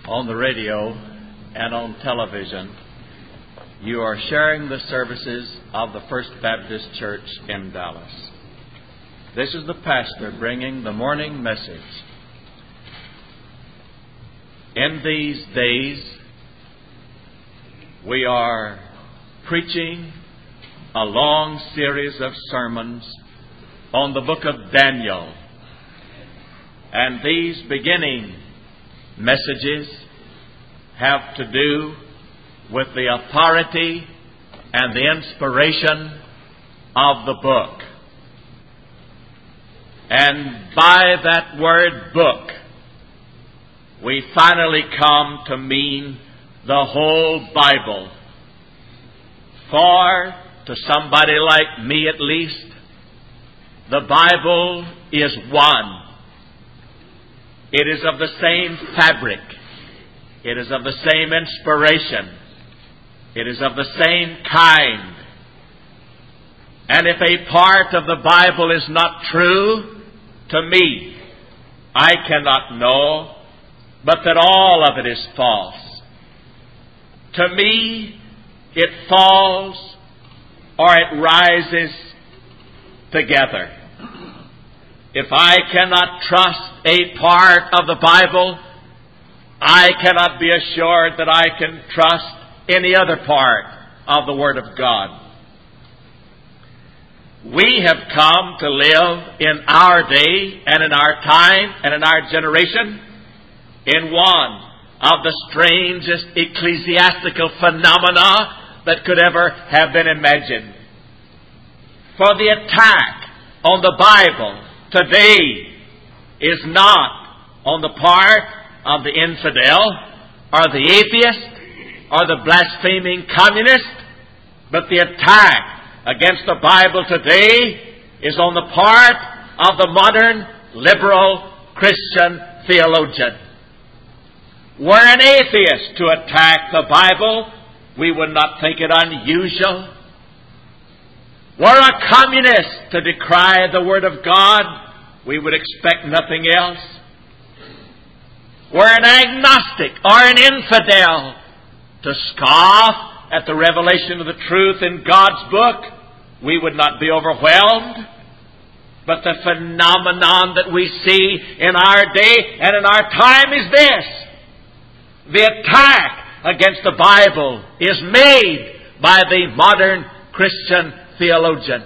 on the radio and on television, you are sharing the services of the First Baptist Church in Dallas. This is the pastor bringing the morning message. In these days, we are preaching a long series of sermons on the book of Daniel. And these beginning messages have to do with the authority and the inspiration of the book. And by that word book, we finally come to mean the whole Bible. For, to somebody like me at least, the Bible is one. It is of the same fabric. It is of the same inspiration. It is of the same kind. And if a part of the Bible is not true, to me, I cannot know, but that all of it is false. To me, it falls or it rises together. If I cannot trust a part of the Bible, I cannot be assured that I can trust any other part of the Word of God. We have come to live in our day and in our time and in our generation in one of the strangest ecclesiastical phenomena that could ever have been imagined. For the attack on the Bible today is not on the part of the infidel or the atheist or the blaspheming communist, but the attack against the Bible today is on the part of the modern liberal Christian theologian. Were an atheist to attack the Bible, we would not think it unusual. Were a communist to decry the Word of God, we would expect nothing else. Were an agnostic or an infidel to scoff at the revelation of the truth in God's book, we would not be overwhelmed. But the phenomenon that we see in our day and in our time is this. The attack against the Bible is made by the modern Christian theologian.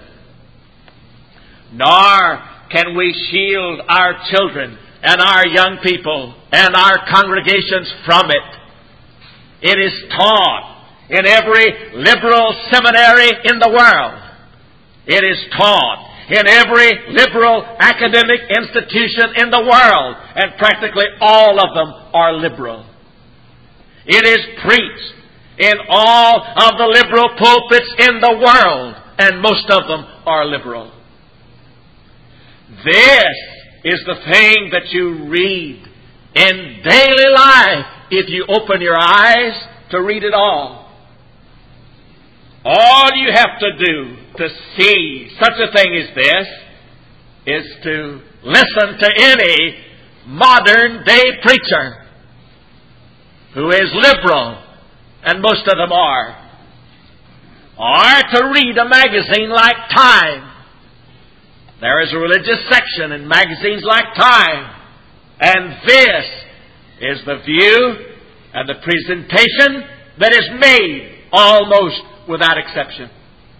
Nor can we shield our children and our young people and our congregations from it. It is taught in every liberal seminary in the world. It is taught in every liberal academic institution in the world, and practically all of them are liberal. It is preached in all of the liberal pulpits in the world, and most of them are liberal. This is the thing that you read in daily life if you open your eyes to read it all. All you have to do to see such a thing as this is to listen to any modern day preacher who is liberal, and most of them are, or to read a magazine like Time. There is a religious section in magazines like Time, and this is the view and the presentation that is made almost without exception.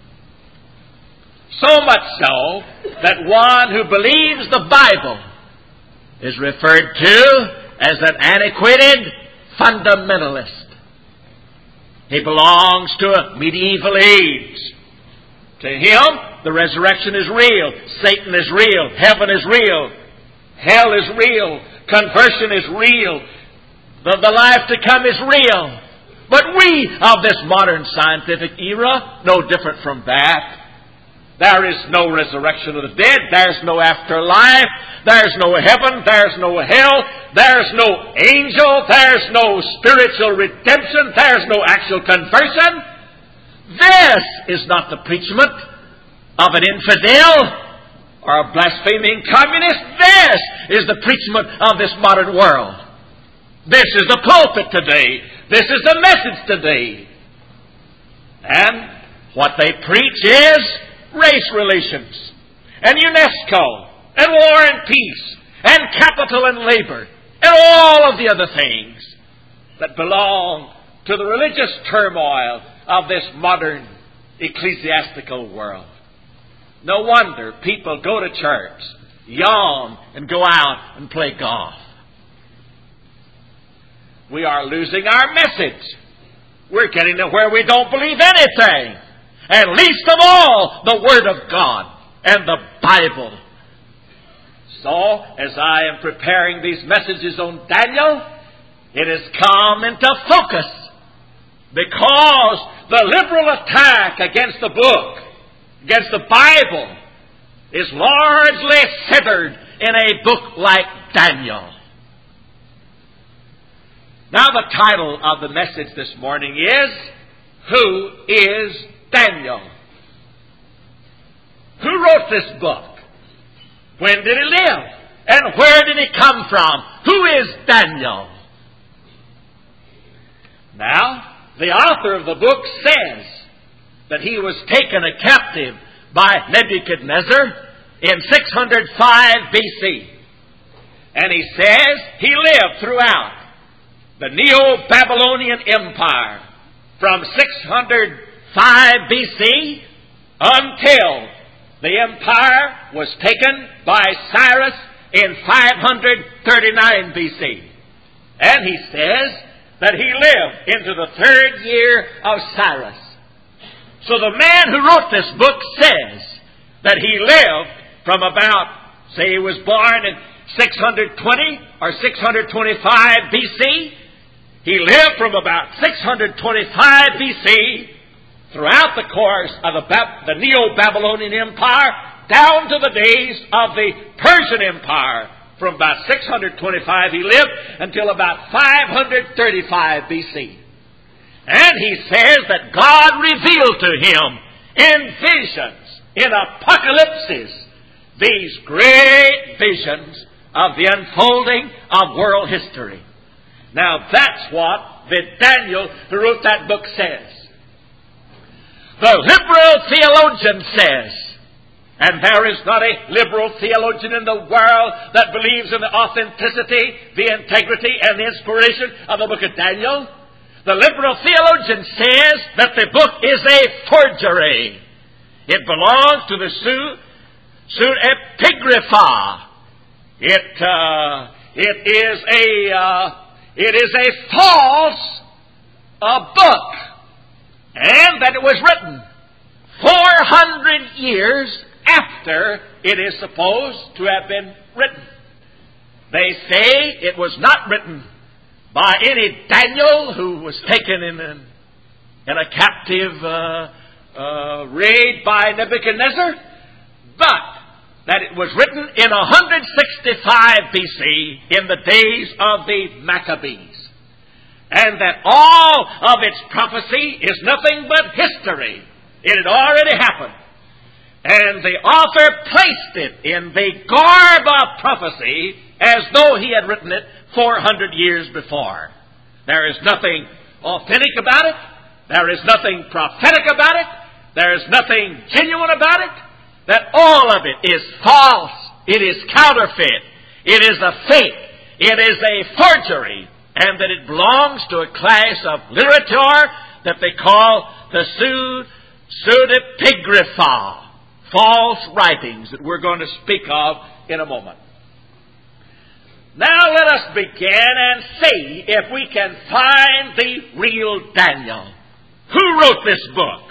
So much so that one who believes the Bible is referred to as an antiquated fundamentalist. He belongs to a medieval age. To him, the resurrection is real. Satan is real. Heaven is real. Hell is real. Conversion is real. The life to come is real. But we of this modern scientific era, no different from that. There is no resurrection of the dead. There's no afterlife. There's no heaven. There's no hell. There's no angel. There's no spiritual redemption. There's no actual conversion. This is not the preachment of an infidel or a blaspheming communist. This is the preachment of this modern world. This is the pulpit today. This is the message today. And what they preach is race relations, and UNESCO, and war and peace, and capital and labor, and all of the other things that belong to the religious turmoil of this modern ecclesiastical world. No wonder people go to church, yawn, and go out and play golf. We are losing our message. We're getting to where we don't believe anything. And least of all, the Word of God and the Bible. So, as I am preparing these messages on Daniel, it has come into focus because the liberal attack against the book, against the Bible, is largely centered in a book like Daniel. Now the title of the message this morning is, Who is Daniel? Who wrote this book? When did he live? And where did he come from? Who is Daniel? Now, the author of the book says that he was taken a captive by Nebuchadnezzar in 605 BC. And he says he lived throughout the Neo-Babylonian Empire from 605 BC until the empire was taken by Cyrus in 539 BC. And he says that he lived into the third year of Cyrus. So the man who wrote this book says that he lived from about, say he was born in 620 or 625 BC. He lived from about 625 BC throughout the course of the Neo-Babylonian Empire down to the days of the Persian Empire. From about 625 he lived until about 535 BC. And he says that God revealed to him in visions, in apocalypses, these great visions of the unfolding of world history. Now that's what the Daniel who wrote that book says. The liberal theologian says, and there is not a liberal theologian in the world that believes in the authenticity, the integrity, and the inspiration of the book of Daniel. The liberal theologian says that the book is a forgery. It belongs to the pseudepigrapha. It is a false book, and that it was written 400 years after it is supposed to have been written. They say it was not written by any Daniel who was taken in a captive raid by Nebuchadnezzar, but that it was written in 165 BC in the days of the Maccabees, and that all of its prophecy is nothing but history. It had already happened. And the author placed it in the garb of prophecy as though he had written it 400 years before. There is nothing authentic about it. There is nothing prophetic about it. There is nothing genuine about it. That all of it is false. It is counterfeit. It is a fake. It is a forgery. And that it belongs to a class of literature that they call the pseudepigrapha. False writings that we're going to speak of in a moment. Now let us begin and see if we can find the real Daniel. Who wrote this book?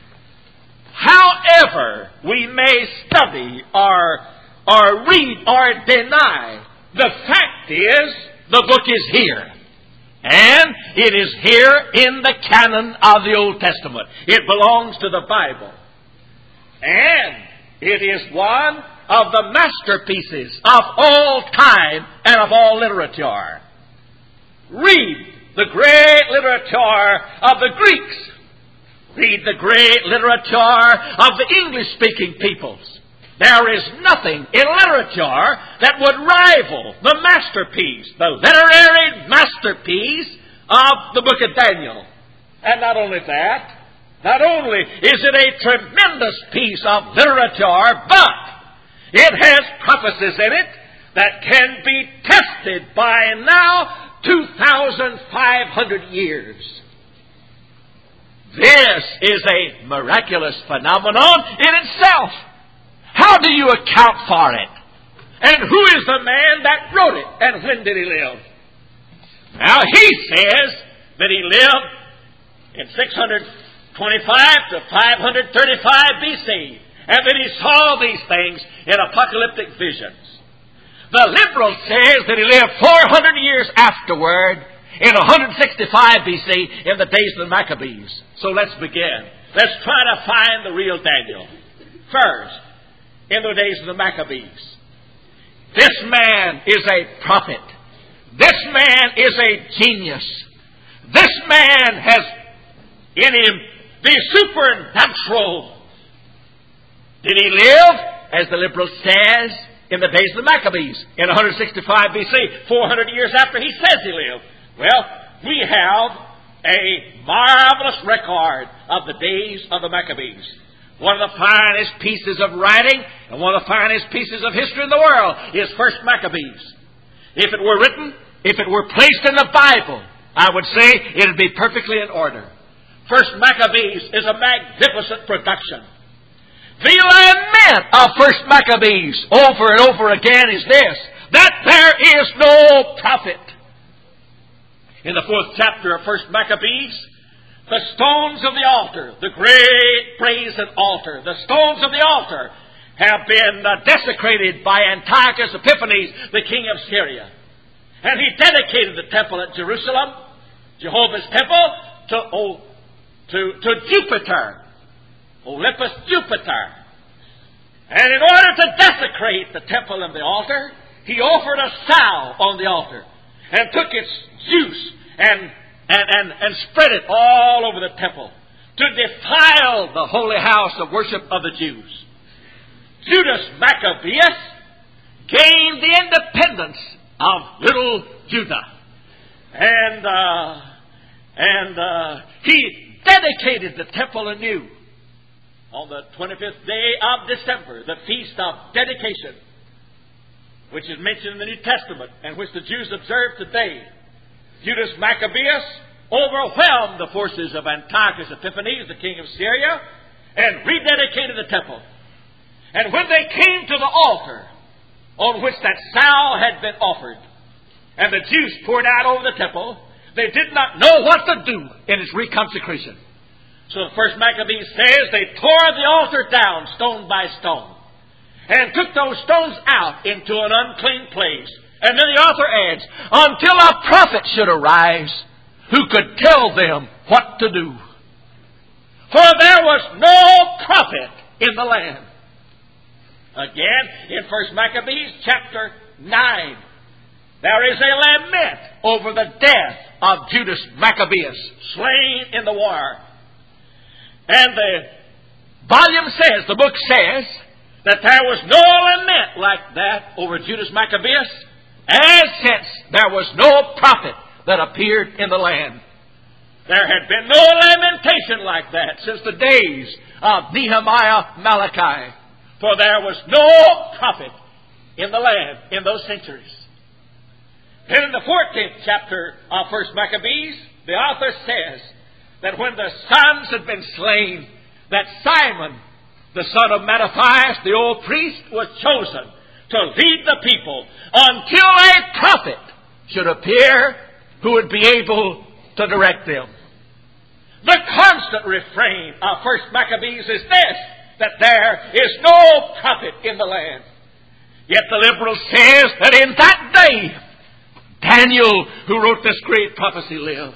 However we may study or read or deny, the fact is the book is here. And it is here in the canon of the Old Testament. It belongs to the Bible. And it is one of the masterpieces of all time and of all literature. Read the great literature of the Greeks. Read the great literature of the English-speaking peoples. There is nothing in literature that would rival the masterpiece, the literary masterpiece of the book of Daniel. And not only that, not only is it a tremendous piece of literature, but it has prophecies in it that can be tested by now 2,500 years. This is a miraculous phenomenon in itself. How do you account for it? And who is the man that wrote it? And when did he live? Now, he says that he lived in 625 to 535 BC. And that he saw these things in apocalyptic visions. The liberal says that he lived 400 years afterward in 165 BC in the days of the Maccabees. So let's begin. Let's try to find the real Daniel. First, in the days of the Maccabees. This man is a prophet. This man is a genius. This man has in him the supernatural. Did he live, as the liberal says, in the days of the Maccabees in 165 BC, 400 years after he says he lived? Well, we have a marvelous record of the days of the Maccabees. One of the finest pieces of writing and one of the finest pieces of history in the world is First Maccabees. If it were written, if it were placed in the Bible, I would say it would be perfectly in order. First Maccabees is a magnificent production. The lament of First Maccabees over and over again is this, that there is no prophet. In the 4th chapter of First Maccabees, the stones of the altar, the great brazen altar, the stones of the altar have been desecrated by Antiochus Epiphanes, the king of Syria. And he dedicated the temple at Jerusalem, Jehovah's temple, to Jupiter, Olympus Jupiter. And in order to desecrate the temple and the altar, he offered a sow on the altar and took its juice and spread it all over the temple to defile the holy house of worship of the Jews. Judas Maccabeus gained the independence of little Judah. And he dedicated the temple anew on the 25th day of December, the feast of dedication, which is mentioned in the New Testament and which the Jews observe today. Judas Maccabeus overwhelmed the forces of Antiochus Epiphanes, the king of Syria, and rededicated the temple. And when they came to the altar on which that sow had been offered, and the juice poured out over the temple, they did not know what to do in its reconsecration. So the First Maccabees says they tore the altar down stone by stone and took those stones out into an unclean place. And then the author adds, until a prophet should arise who could tell them what to do. For there was no prophet in the land. Again, in First Maccabees chapter 9, there is a lament over the death of Judas Maccabeus, slain in the war. And the volume says, the book says, that there was no lament like that over Judas Maccabeus, as since there was no prophet that appeared in the land. There had been no lamentation like that since the days of Nehemiah, Malachi. For there was no prophet in the land in those centuries. Then in the 14th chapter of First Maccabees, the author says that when the sons had been slain, that Simon, the son of Mattathias, the old priest, was chosen to lead the people until a prophet should appear who would be able to direct them. The constant refrain of First Maccabees is this, that there is no prophet in the land. Yet the liberal says that in that day, Daniel, who wrote this great prophecy, lived.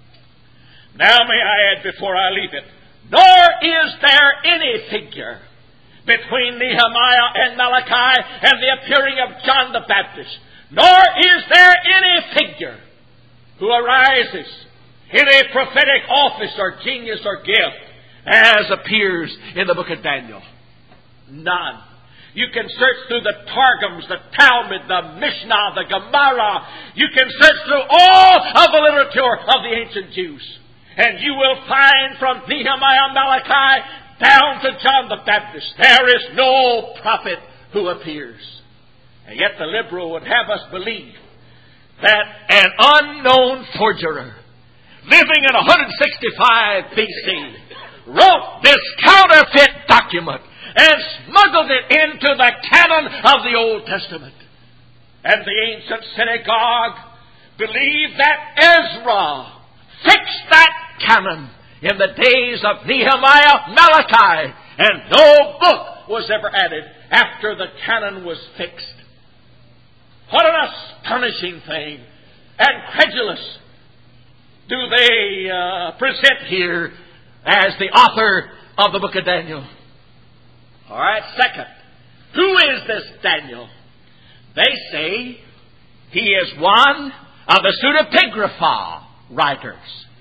Now may I add before I leave it, nor is there any figure between Nehemiah and Malachi and the appearing of John the Baptist, nor is there any figure who arises in a prophetic office or genius or gift as appears in the book of Daniel. None. You can search through the Targums, the Talmud, the Mishnah, the Gemara. You can search through all of the literature of the ancient Jews. And you will find from Nehemiah, Malachi, down to John the Baptist, there is no prophet who appears. And yet the liberal would have us believe that an unknown forgerer, living in 165 BC, wrote this counterfeit document and smuggled it into the canon of the Old Testament. And the ancient synagogue believed that Ezra fixed that canon in the days of Nehemiah, Malachi, and no book was ever added after the canon was fixed. What an astonishing thing and credulous do they present here as the author of the book of Daniel. All right, second, who is this Daniel? They say he is one of the pseudepigrapha writers.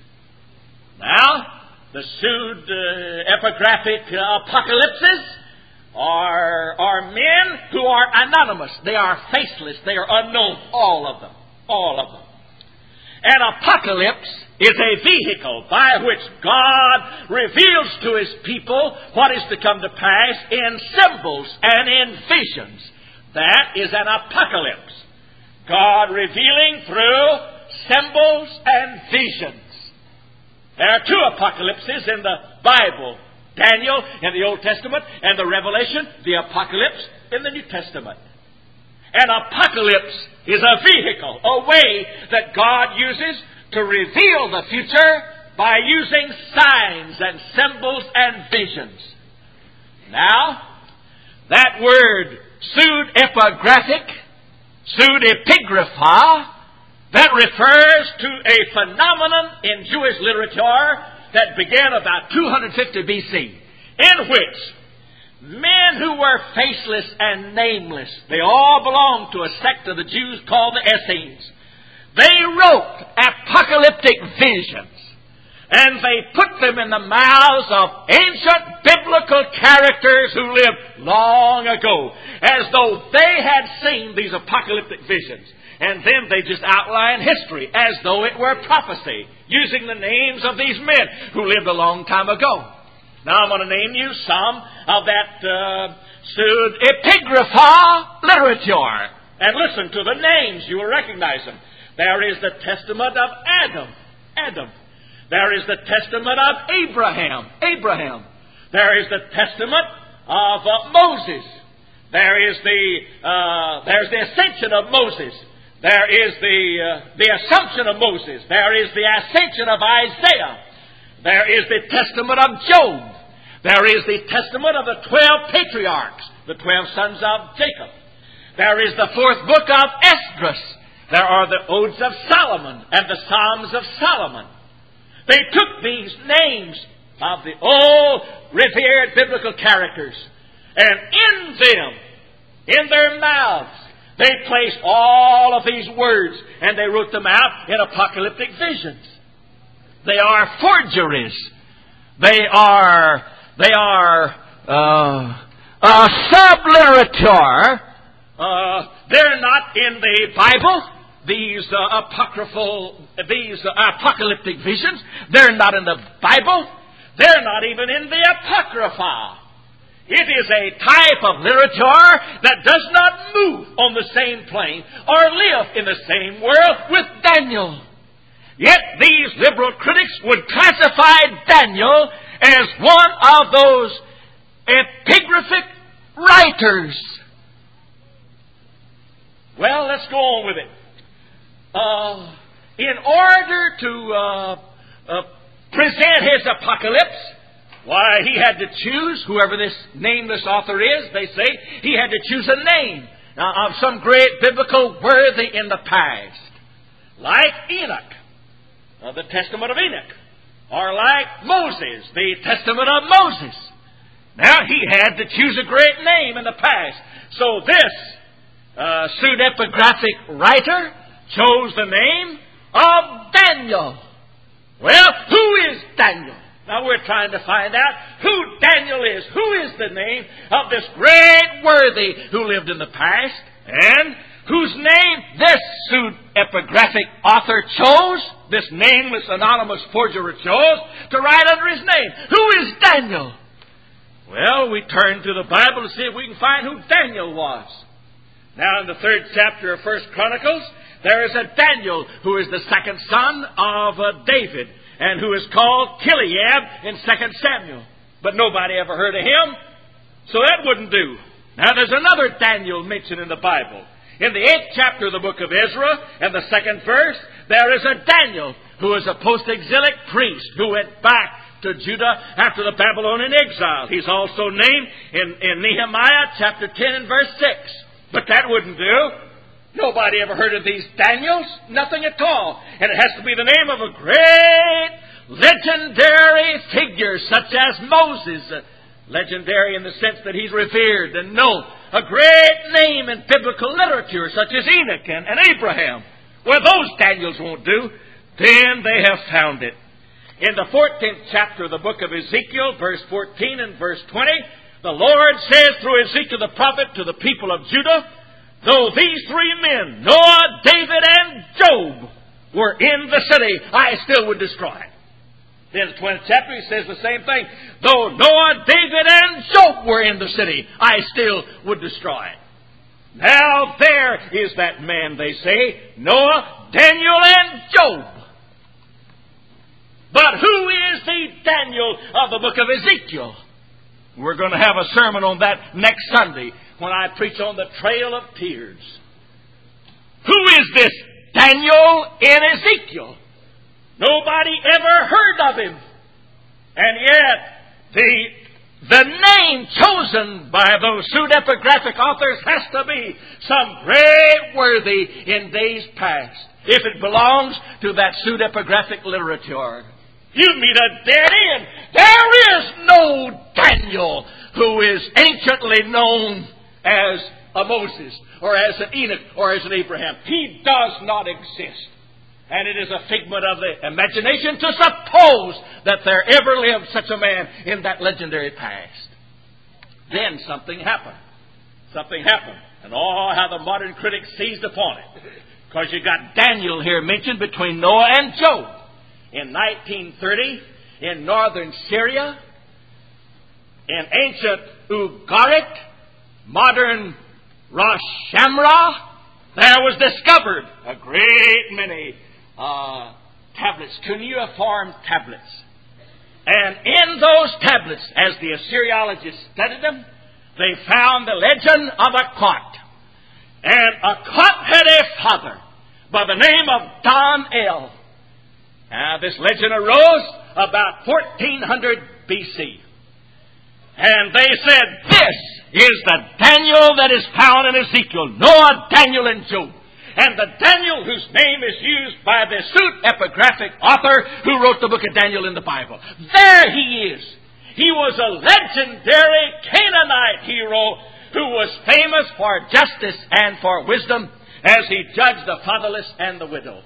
Now, the pseudepigraphic apocalypses are men who are anonymous. They are faceless. They are unknown. All of them. All of them. An apocalypse is a vehicle by which God reveals to His people what is to come to pass in symbols and in visions. That is an apocalypse. God revealing through symbols and visions. There are two apocalypses in the Bible. Daniel in the Old Testament and the Revelation, the apocalypse in the New Testament. An apocalypse is a vehicle, a way that God uses to reveal the future by using signs and symbols and visions. Now, that word pseudepigrapha, that refers to a phenomenon in Jewish literature that began about 250 BC, in which men who were faceless and nameless, they all belonged to a sect of the Jews called the Essenes. They wrote apocalyptic visions, and they put them in the mouths of ancient biblical characters who lived long ago, as though they had seen these apocalyptic visions. And then they just outline history as though it were prophecy, using the names of these men who lived a long time ago. Now I'm going to name you some of that pseudepigrapha literature. And listen to the names. You will recognize them. There is the Testament of Adam. There is the Testament of Abraham. There is the Testament of Moses. There's the ascension of Moses. There is the assumption of Moses. There is the ascension of Isaiah. There is the testament of Job. There is the testament of the 12 patriarchs, the 12 sons of Jacob. There is the fourth book of Esdras. There are the Odes of Solomon and the Psalms of Solomon. They took these names of the old revered biblical characters, and in them, in their mouths, they placed all of these words, and they wrote them out in apocalyptic visions. They are forgeries. They are subliterature. They're not in the Bible. These apocalyptic visions. They're not in the Bible. They're not even in the Apocrypha. It is a type of literature that does not move on the same plane or live in the same world with Daniel. Yet these liberal critics would classify Daniel as one of those epigraphic writers. Well, let's go on with it. In order to present his apocalypse, why, he had to choose, whoever this nameless author is, they say, he had to choose a name of some great biblical worthy in the past. Like Enoch, the Testament of Enoch. Or like Moses, the Testament of Moses. Now, he had to choose a great name in the past. So this pseudepigraphic writer chose the name of Daniel. Well, who is Daniel? Now we're trying to find out who Daniel is. Who is the name of this great worthy who lived in the past and whose name this pseudepigraphic author chose, this nameless anonymous forger chose, to write under his name. Who is Daniel? Well, we turn to the Bible to see if we can find who Daniel was. Now in the 3rd chapter of 1 Chronicles, there is a Daniel who is the second son of David and who is called Chileab in 2 Samuel. But nobody ever heard of him, so that wouldn't do. Now there's another Daniel mentioned in the Bible. In the 8th chapter of the book of Ezra and the 2nd verse, there is a Daniel who is a post-exilic priest who went back to Judah after the Babylonian exile. He's also named in Nehemiah chapter 10 and verse 6. But that wouldn't do. Nobody ever heard of these Daniels. Nothing at all. And it has to be the name of a great legendary figure such as Moses. Legendary in the sense that he's revered and known. A great name in biblical literature such as Enoch and Abraham. Well, those Daniels won't do. Then they have found it. In the 14th chapter of the book of Ezekiel, verse 14 and verse 20, the Lord says through Ezekiel the prophet to the people of Judah, though these 3 men, Noah, David, and Job, were in the city, I still would destroy it. Then the 20th chapter, he says the same thing. Though Noah, David, and Job were in the city, I still would destroy it. Now there is that man, they say, Noah, Daniel, and Job. But who is the Daniel of the book of Ezekiel? We're going to have a sermon on that next Sunday when I preach on the Trail of Tears. Who is this Daniel in Ezekiel? Nobody ever heard of him. And yet, the name chosen by those pseudepigraphic authors has to be some great worthy in days past, if it belongs to that pseudepigraphic literature. You meet a dead end. There is no Daniel who is anciently known as a Moses or as an Enoch or as an Abraham. He does not exist. And it is a figment of the imagination to suppose that there ever lived such a man in that legendary past. Then something happened. Something happened. And how the modern critic seized upon it. Because you got Daniel here mentioned between Noah and Job. In 1930, in northern Syria, in ancient Ugarit, modern Ras Shamra, there was discovered a great many tablets, cuneiform tablets. And in those tablets, as the Assyriologists studied them, they found the legend of Akkad. And Akkad had a father by the name of Dan-el. Now, this legend arose about 1400 BC. And they said, this is the Daniel that is found in Ezekiel, Noah, Daniel, and Job. And the Daniel whose name is used by the pseudepigraphic author who wrote the book of Daniel in the Bible. There he is. He was a legendary Canaanite hero who was famous for justice and for wisdom as he judged the fatherless and the widow.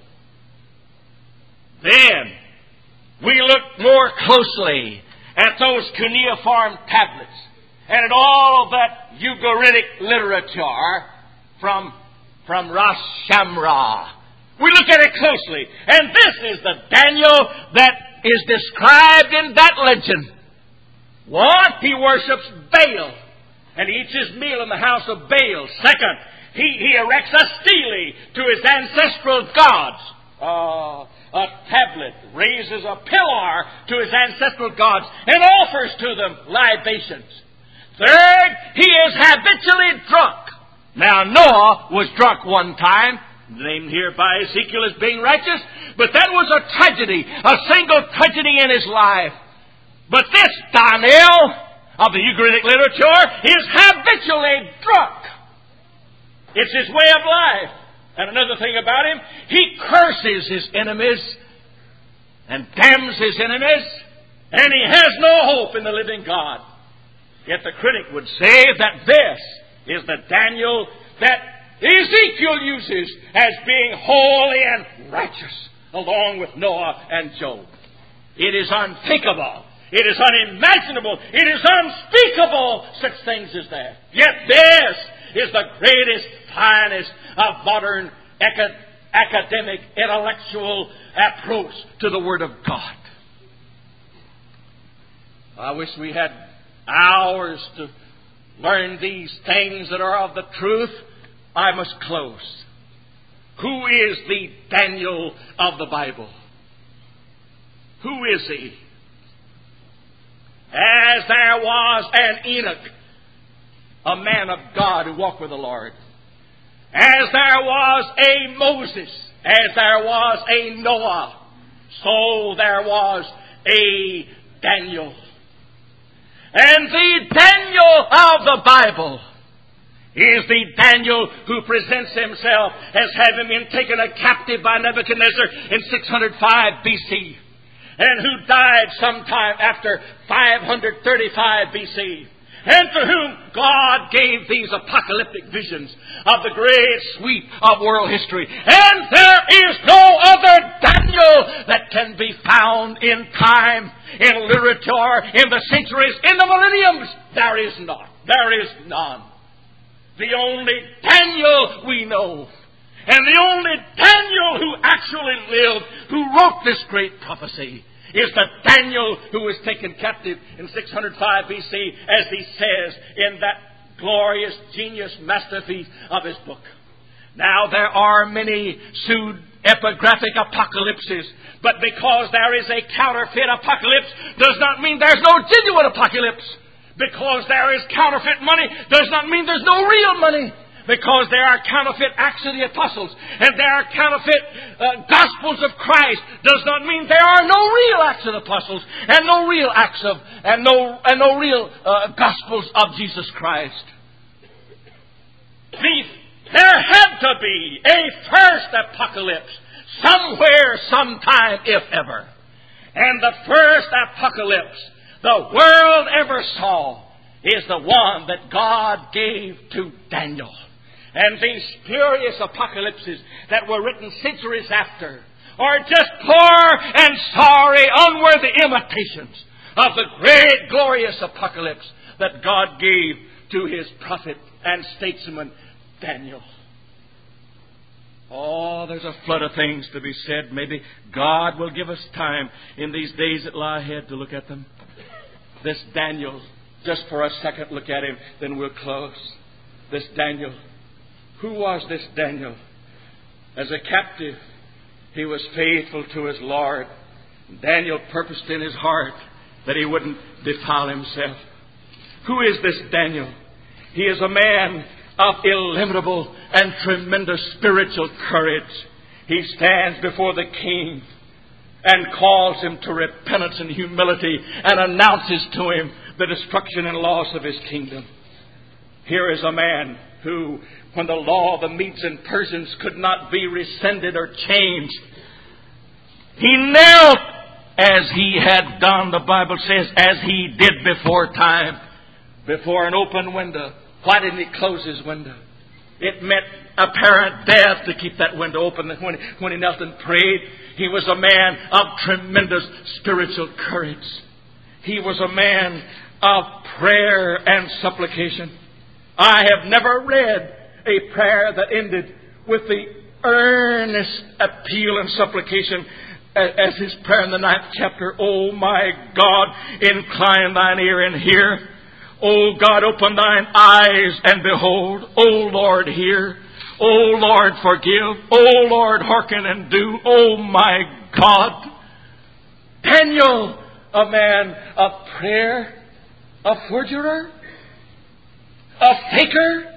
Then we look more closely at those cuneiform tablets and at all of that Ugaritic literature from Ras Shamra. We look at it closely, and this is the Daniel that is described in that legend. One, he worships Baal, and he eats his meal in the house of Baal. Second, he erects a stele to his ancestral gods. A tablet raises a pillar to his ancestral gods and offers to them libations. Third, he is habitually drunk. Now, Noah was drunk one time, named here by Ezekiel as being righteous, but that was a tragedy, a single tragedy in his life. But this Daniel of the Ugaritic literature is habitually drunk. It's his way of life. And another thing about him, he curses his enemies and damns his enemies, and he has no hope in the living God. Yet the critic would say that this is the Daniel that Ezekiel uses as being holy and righteous, along with Noah and Job. It is unthinkable. It is unimaginable. It is unspeakable. Such things as that. Yet this is the greatest, finest of modern academic, intellectual approach to the Word of God. I wish we had hours to learn these things that are of the truth. I must close. Who is the Daniel of the Bible? Who is he? As there was an Enoch, a man of God who walked with the Lord. As there was a Moses, as there was a Noah, so there was a Daniel. And the Daniel of the Bible is the Daniel who presents himself as having been taken a captive by Nebuchadnezzar in 605 BC, and who died sometime after 535 BC, and to whom God gave these apocalyptic visions of the great sweep of world history. And there is no other Daniel that can be found in time, in literature, in the centuries, in the millenniums. There is not. There is none. The only Daniel we know, and the only Daniel who actually lived, who wrote this great prophecy, is the Daniel who was taken captive in 605 BC, as he says in that glorious, genius masterpiece of his book. Now, there are many pseudo-epigraphic apocalypses, but because there is a counterfeit apocalypse does not mean there's no genuine apocalypse. Because there is counterfeit money does not mean there's no real money. Because there are counterfeit Acts of the Apostles and there are counterfeit Gospels of Christ does not mean there are no real Acts of the Apostles and no real Acts of and no real Gospels of Jesus Christ. There had to be a first apocalypse somewhere, sometime, if ever. And the first apocalypse the world ever saw is the one that God gave to Daniel. And these spurious apocalypses that were written centuries after are just poor and sorry, unworthy imitations of the great, glorious apocalypse that God gave to His prophet and statesman Daniel. Oh, there's a flood of things to be said. Maybe God will give us time in these days that lie ahead to look at them. This Daniel, just for a second look at him, then we'll close. This Daniel. Who was this Daniel? As a captive, he was faithful to his Lord. Daniel purposed in his heart that he wouldn't defile himself. Who is this Daniel? He is a man of illimitable and tremendous spiritual courage. He stands before the king and calls him to repentance and humility and announces to him the destruction and loss of his kingdom. Here is a man who, when the law of the Medes and Persians could not be rescinded or changed, he knelt as he had done, the Bible says, as he did before time, before an open window. Why didn't he close his window? It meant apparent death to keep that window open. When he knelt and prayed, he was a man of tremendous spiritual courage. He was a man of prayer and supplication. I have never read a prayer that ended with the earnest appeal and supplication as his prayer in the 9th chapter. Oh my God, incline thine ear and hear. O God, open thine eyes and behold. O Lord, hear. O Lord, forgive. O Lord, hearken and do. Oh my God. Daniel, a man of prayer, a forgerer, a faker.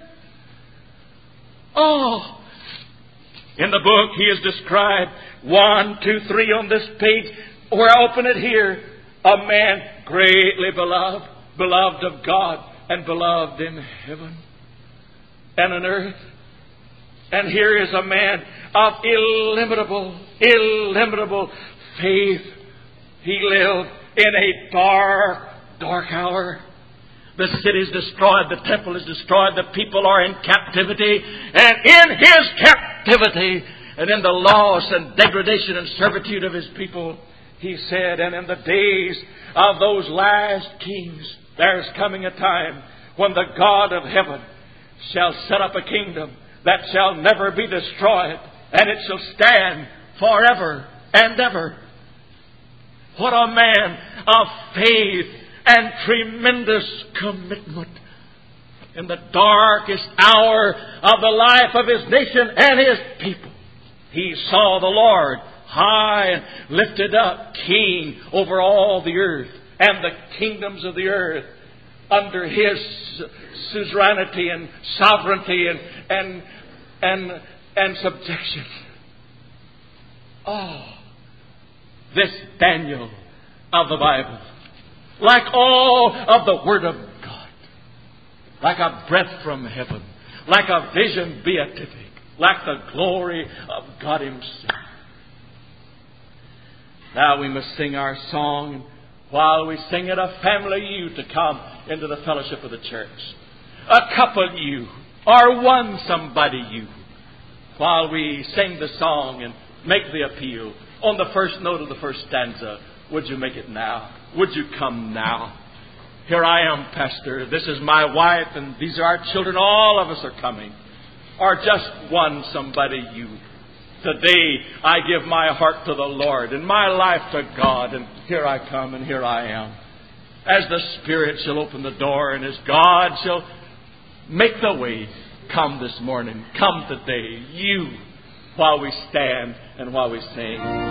Oh, in the book he is described 1, 2, 3 on this page, where I open it here. A man greatly beloved. Beloved of God and beloved in heaven and on earth. And here is a man of illimitable faith. He lived in a dark hour. The city is destroyed. The temple is destroyed. The people are in captivity. And in his captivity and in the loss and degradation and servitude of his people, He said, and in the days of those last kings, there's coming a time when the God of heaven shall set up a kingdom that shall never be destroyed, and it shall stand forever and ever. What a man of faith and tremendous commitment. In the darkest hour of the life of his nation and his people, he saw the Lord high and lifted up, King over all the earth, and the kingdoms of the earth under his suzerainty and sovereignty and subjection. Oh, this Daniel of the Bible, like all of the Word of God, like a breath from heaven, like a vision beatific, like the glory of God Himself. Now we must sing our song, and while we sing it, a family you to come into the fellowship of the church. A couple you, or one somebody you. While we sing the song and make the appeal on the first note of the first stanza, would you make it now? Would you come now? Here I am, Pastor. This is my wife, and these are our children. All of us are coming. Or just one somebody you. Today I give my heart to the Lord and my life to God, and here I come and here I am. As the Spirit shall open the door and as God shall make the way, come this morning, come today, you, while we stand and while we sing.